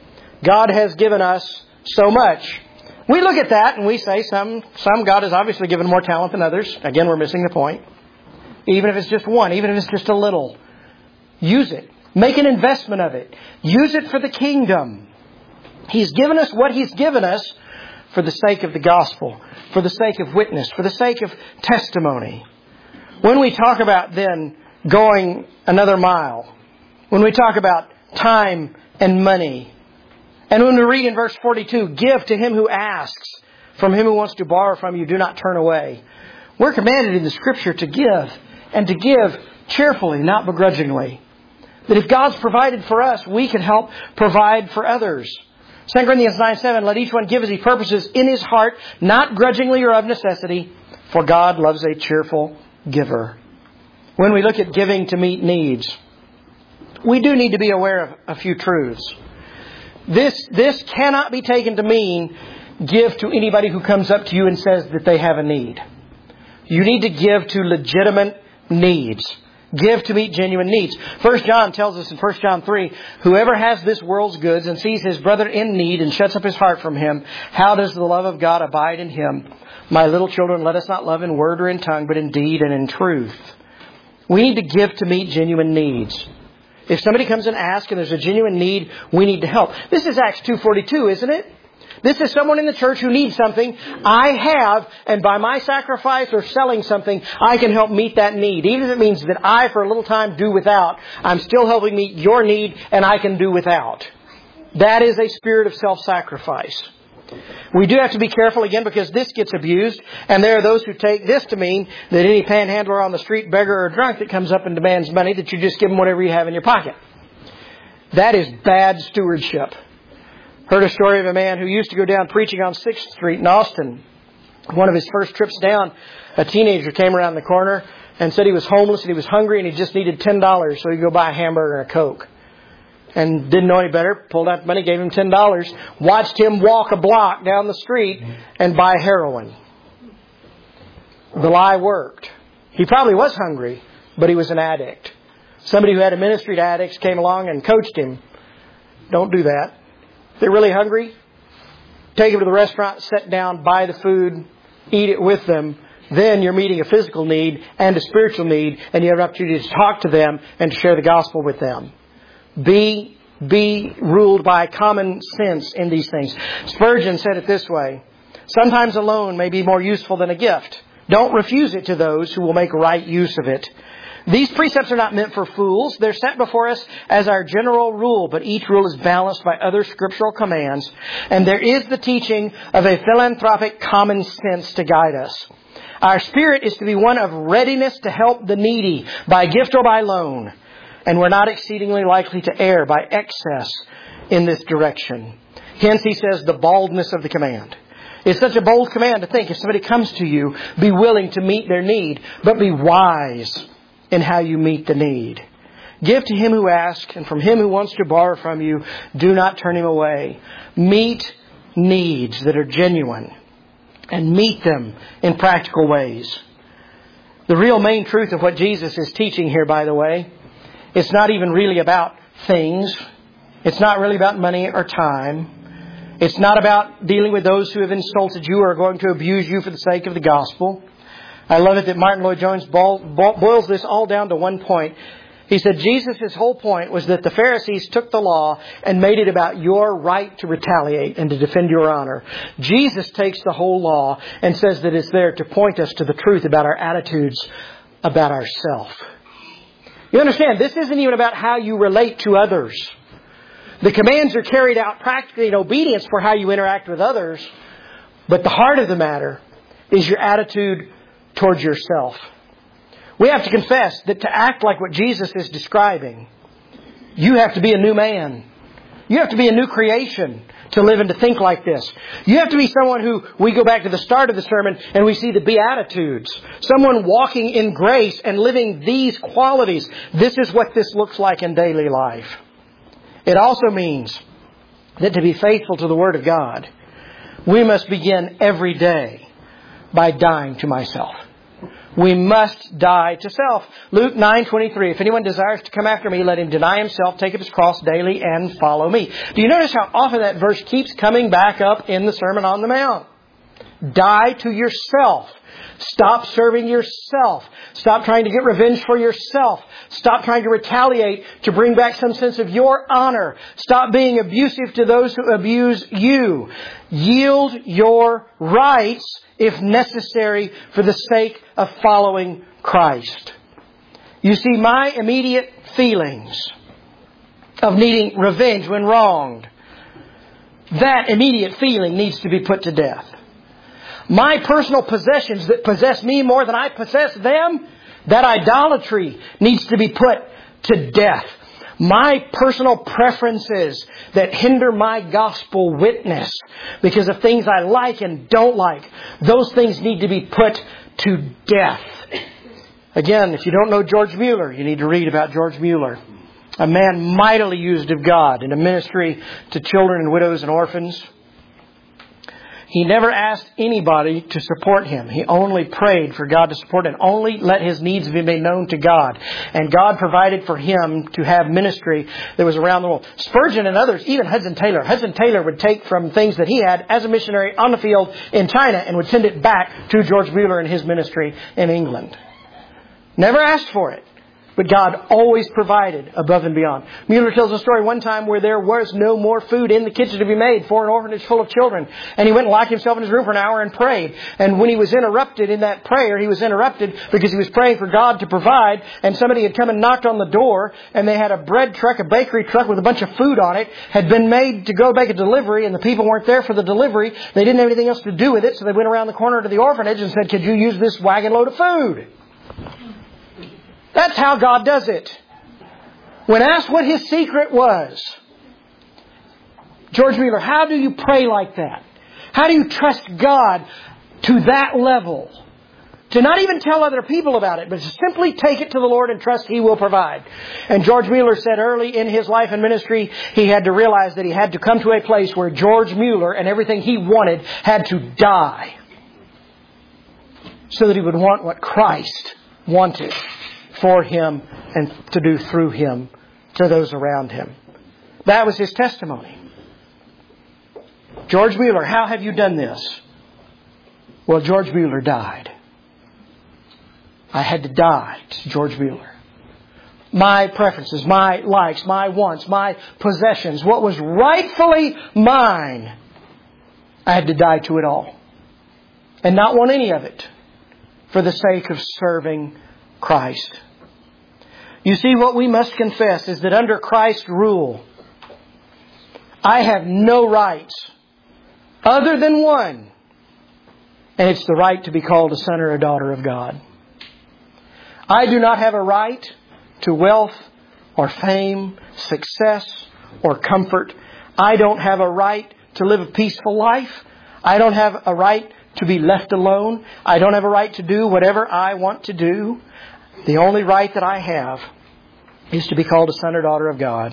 God has given us so much. We look at that and we say some God has obviously given more talent than others. Again, we're missing the point. Even if it's just 1, even if it's just a little. Use it. Make an investment of it. Use it for the kingdom. He's given us what He's given us for the sake of the gospel, for the sake of witness, for the sake of testimony. When we talk about then going another mile, when we talk about time and money, and when we read in verse 42, give to him who asks, from him who wants to borrow from you, do not turn away. We're commanded in the Scripture to give, and to give cheerfully, not begrudgingly. That if God's provided for us, we can help provide for others. 2 Corinthians 9:7, let each one give as he purposes in his heart, not grudgingly or of necessity, for God loves a cheerful giver. When we look at giving to meet needs, we do need to be aware of a few truths. This cannot be taken to mean give to anybody who comes up to you and says that they have a need. You need to give to legitimate needs. Give to meet genuine needs. 1 John tells us in 1 John 3, whoever has this world's goods and sees his brother in need and shuts up his heart from him, how does the love of God abide in him? My little children, let us not love in word or in tongue, but in deed and in truth. We need to give to meet genuine needs. If somebody comes and asks and there's a genuine need, we need to help. This is Acts 2:42, isn't it? This is someone in the church who needs something. I have, and by my sacrifice or selling something, I can help meet that need. Even if it means that I, for a little time, do without, I'm still helping meet your need, and I can do without. That is a spirit of self-sacrifice. We do have to be careful again because this gets abused, and there are those who take this to mean that any panhandler on the street, beggar or drunk that comes up and demands money, that you just give them whatever you have in your pocket. That is bad stewardship. Heard a story of a man who used to go down preaching on 6th Street in Austin. One of his first trips down, a teenager came around the corner and said he was homeless and he was hungry and he just needed $10 so he could go buy a hamburger and a Coke. And didn't know any better, pulled out the money, gave him $10, watched him walk a block down the street and buy heroin. The lie worked. He probably was hungry, but he was an addict. Somebody who had a ministry to addicts came along and coached him. Don't do that. If they're really hungry, take them to the restaurant, sit down, buy the food, eat it with them. Then you're meeting a physical need and a spiritual need, and you have an opportunity to talk to them and to share the gospel with them. Be ruled by common sense in these things. Spurgeon said it this way: sometimes a loan may be more useful than a gift. Don't refuse it to those who will make right use of it. These precepts are not meant for fools. They're set before us as our general rule, but each rule is balanced by other scriptural commands, and there is the teaching of a philanthropic common sense to guide us. Our spirit is to be one of readiness to help the needy by gift or by loan, and we're not exceedingly likely to err by excess in this direction. Hence, he says, the baldness of the command. It's such a bold command to think if somebody comes to you, be willing to meet their need, but be wise in how you meet the need. Give to him who asks, and from him who wants to borrow from you, do not turn him away. Meet needs that are genuine, and meet them in practical ways. The real main truth of what Jesus is teaching here, by the way, it's not even really about things. It's not really about money or time. It's not about dealing with those who have insulted you or are going to abuse you for the sake of the gospel. I love it that Martin Lloyd-Jones boils this all down to one point. He said Jesus' whole point was that the Pharisees took the law and made it about your right to retaliate and to defend your honor. Jesus takes the whole law and says that it's there to point us to the truth about our attitudes about ourselves. You understand, this isn't even about how you relate to others. The commands are carried out practically in obedience for how you interact with others. But the heart of the matter is your attitude towards yourself. We have to confess that to act like what Jesus is describing, you have to be a new man. You have to be a new creation to live and to think like this. You have to be someone who, we go back to the start of the sermon and we see the Beatitudes. Someone walking in grace and living these qualities. This is what this looks like in daily life. It also means that to be faithful to the Word of God, we must begin every day by dying to myself. We must die to self. Luke 9:23. If anyone desires to come after me, let him deny himself, take up his cross daily, and follow me. Do you notice how often that verse keeps coming back up in the Sermon on the Mount? Die to yourself. Stop serving yourself. Stop trying to get revenge for yourself. Stop trying to retaliate to bring back some sense of your honor. Stop being abusive to those who abuse you. Yield your rights if necessary for the sake of following Christ. You see, my immediate feelings of needing revenge when wronged, that immediate feeling needs to be put to death. My personal possessions that possess me more than I possess them, that idolatry needs to be put to death. My personal preferences that hinder my gospel witness because of things I like and don't like, those things need to be put to death. Again, if you don't know George Mueller, you need to read about George Mueller. A man mightily used of God in a ministry to children and widows and orphans. He never asked anybody to support him. He only prayed for God to support him. Only let his needs be made known to God. And God provided for him to have ministry that was around the world. Spurgeon and others, even Hudson Taylor. Hudson Taylor would take from things that he had as a missionary on the field in China and would send it back to George Mueller and his ministry in England. Never asked for it. But God always provided above and beyond. Mueller tells a story one time where there was no more food in the kitchen to be made for an orphanage full of children. And he went and locked himself in his room for an hour and prayed. And when he was interrupted in that prayer, he was interrupted because he was praying for God to provide. And somebody had come and knocked on the door. And they had a bread truck, a bakery truck with a bunch of food on it. Had been made to go make a delivery. And the people weren't there for the delivery. They didn't have anything else to do with it. So they went around the corner to the orphanage and said, "Could you use this wagon load of food?" That's how God does it. When asked what his secret was, George Mueller, how do you pray like that? How do you trust God to that level? To not even tell other people about it, but to simply take it to the Lord and trust He will provide. And George Mueller said early in his life and ministry, he had to realize that he had to come to a place where George Mueller and everything he wanted had to die so that he would want what Christ wanted for him and to do through Him to those around Him. That was his testimony. George Mueller, how have you done this? Well, George Mueller died. I had to die to George Mueller. My preferences, my likes, my wants, my possessions, what was rightfully mine, I had to die to it all. And not want any of it for the sake of serving Christ. You see, what we must confess is that under Christ's rule, I have no rights other than one. And it's the right to be called a son or a daughter of God. I do not have a right to wealth or fame, success or comfort. I don't have a right to live a peaceful life. I don't have a right to be left alone. I don't have a right to do whatever I want to do. The only right that I have is to be called a son or daughter of God.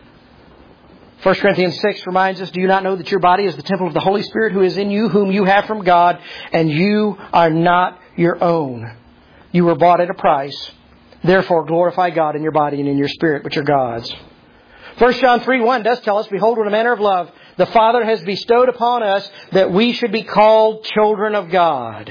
1 Corinthians 6 reminds us, do you not know that your body is the temple of the Holy Spirit who is in you, whom you have from God, and you are not your own? You were bought at a price. Therefore, glorify God in your body and in your spirit, which are God's. 1 John 3:1 does tell us, behold, what a manner of love the Father has bestowed upon us, that we should be called children of God.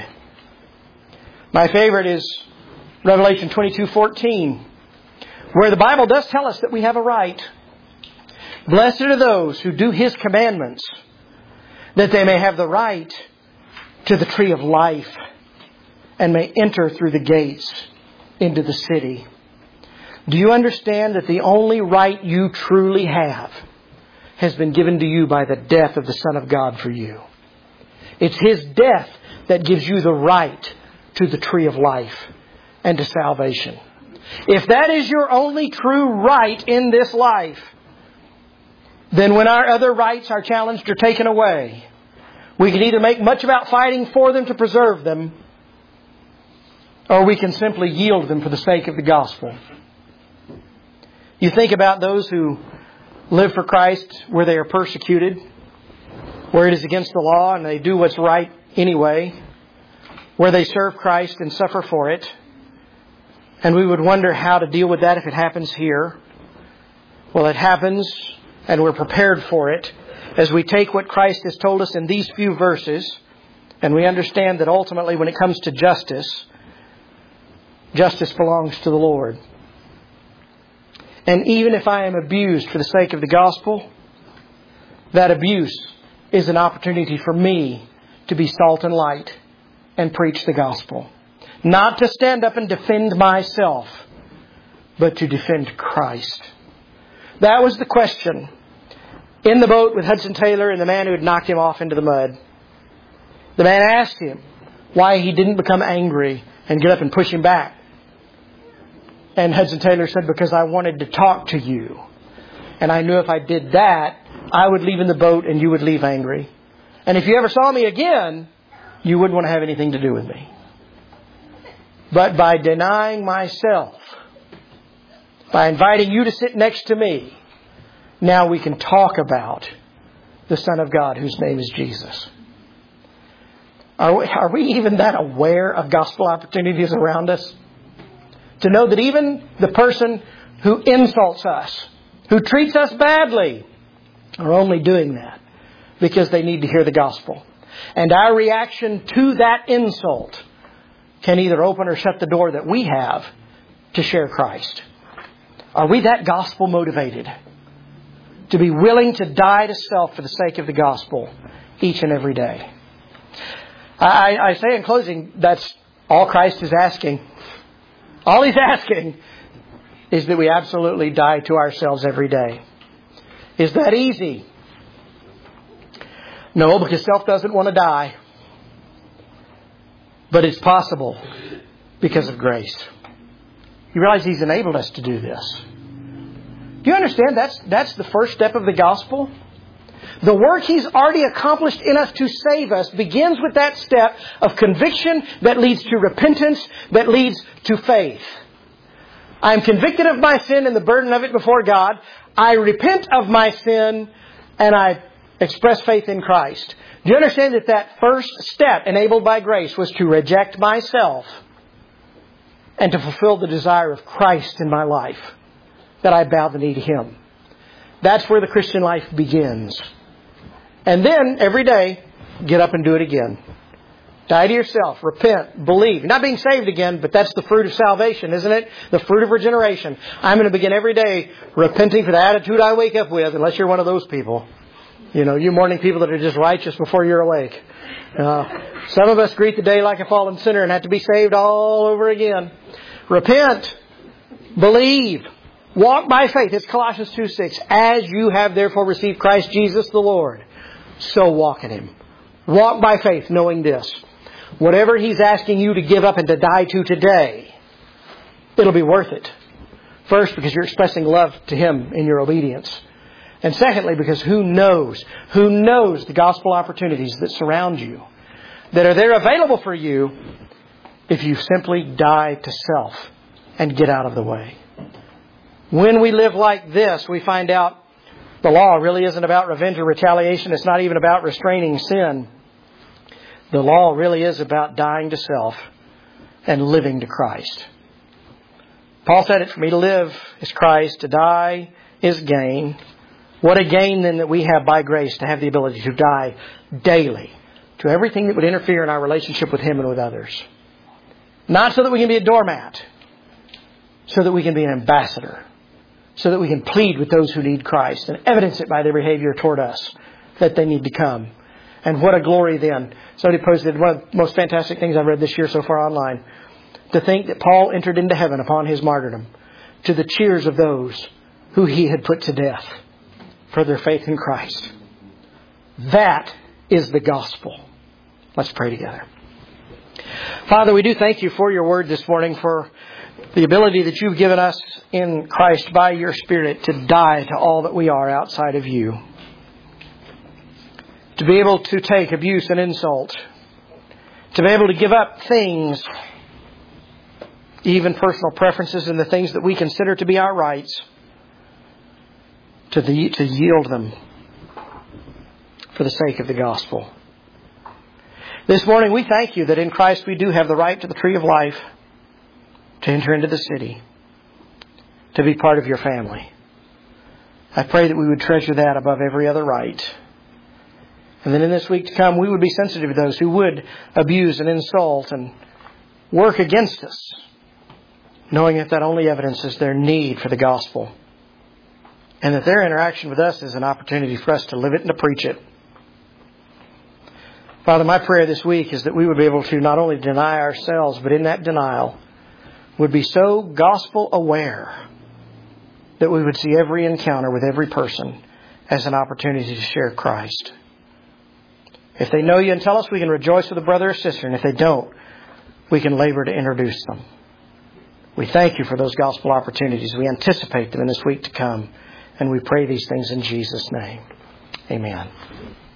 My favorite is Revelation 22:14, where the Bible does tell us that we have a right. Blessed are those who do His commandments, that they may have the right to the tree of life and may enter through the gates into the city. Do you understand that the only right you truly have has been given to you by the death of the Son of God for you? It's His death that gives you the right to the tree of life and to salvation. If that is your only true right in this life, then when our other rights are challenged or taken away, we can either make much about fighting for them to preserve them, or we can simply yield them for the sake of the gospel. You think about those who live for Christ where they are persecuted, where it is against the law and they do what's right anyway, where they serve Christ and suffer for it. And we would wonder how to deal with that if it happens here. Well, it happens, and we're prepared for it as we take what Christ has told us in these few verses, and we understand that ultimately when it comes to justice, justice belongs to the Lord. And even if I am abused for the sake of the gospel, that abuse is an opportunity for me to be salt and light and preach the gospel. Not to stand up and defend myself, but to defend Christ. That was the question in the boat with Hudson Taylor and the man who had knocked him off into the mud. The man asked him why he didn't become angry and get up and push him back. And Hudson Taylor said, because I wanted to talk to you. And I knew if I did that, I would leave in the boat and you would leave angry. And if you ever saw me again, you wouldn't want to have anything to do with me. But by denying myself, by inviting you to sit next to me, now we can talk about the Son of God whose name is Jesus. Are we even that aware of gospel opportunities around us? To know that even the person who insults us, who treats us badly, are only doing that because they need to hear the gospel. And our reaction to that insult can either open or shut the door that we have to share Christ. Are we that gospel motivated? To be willing to die to self for the sake of the gospel each and every day. I say in closing, that's all Christ is asking. All He's asking is that we absolutely die to ourselves every day. Is that easy? No, because self doesn't want to die. But it's possible because of grace. You realize He's enabled us to do this. Do you understand that's the first step of the gospel? The work He's already accomplished in us to save us begins with that step of conviction that leads to repentance, that leads to faith. I am convicted of my sin and the burden of it before God. I repent of my sin and I express faith in Christ. Do you understand that first step enabled by grace was to reject myself and to fulfill the desire of Christ in my life, that I bow the knee to Him. That's where the Christian life begins. And then, every day, get up and do it again. Die to yourself, repent, believe. Not being saved again, but that's the fruit of salvation, isn't it? The fruit of regeneration. I'm going to begin every day repenting for the attitude I wake up with, unless you're one of those people. You know, you morning people that are just righteous before you're awake. Some of us greet the day like a fallen sinner and have to be saved all over again. Repent, believe, walk by faith. It's Colossians 2:6. As you have therefore received Christ Jesus the Lord, so walk in Him. Walk by faith, knowing this. Whatever He's asking you to give up and to die to today, it'll be worth it. First, because you're expressing love to Him in your obedience. And secondly, because who knows the gospel opportunities that surround you, that are there available for you if you simply die to self and get out of the way. When we live like this, we find out the law really isn't about revenge or retaliation. It's not even about restraining sin. The law really is about dying to self and living to Christ. Paul said it, for me to live is Christ, to die is gain. What a gain then that we have by grace to have the ability to die daily to everything that would interfere in our relationship with Him and with others. Not so that we can be a doormat, so that we can be an ambassador, so that we can plead with those who need Christ and evidence it by their behavior toward us that they need to come. And what a glory then. Somebody posted one of the most fantastic things I've read this year so far online. To think that Paul entered into heaven upon his martyrdom to the cheers of those who he had put to death for their faith in Christ. That is the gospel. Let's pray together. Father, we do thank You for Your word this morning, for the ability that You've given us in Christ by Your Spirit to die to all that we are outside of You. To be able to take abuse and insult. To be able to give up things, even personal preferences and the things that we consider to be our rights, to yield them for the sake of the gospel. This morning we thank You that in Christ we do have the right to the tree of life, to enter into the city, to be part of Your family. I pray that we would treasure that above every other right. And then in this week to come, we would be sensitive to those who would abuse and insult and work against us, knowing that only evidences their need for the gospel, and that their interaction with us is an opportunity for us to live it and to preach it. Father, my prayer this week is that we would be able to not only deny ourselves, but in that denial would be so gospel aware that we would see every encounter with every person as an opportunity to share Christ. If they know You and tell us, we can rejoice with a brother or sister. And if they don't, we can labor to introduce them. We thank You for those gospel opportunities. We anticipate them in this week to come. And we pray these things in Jesus' name. Amen.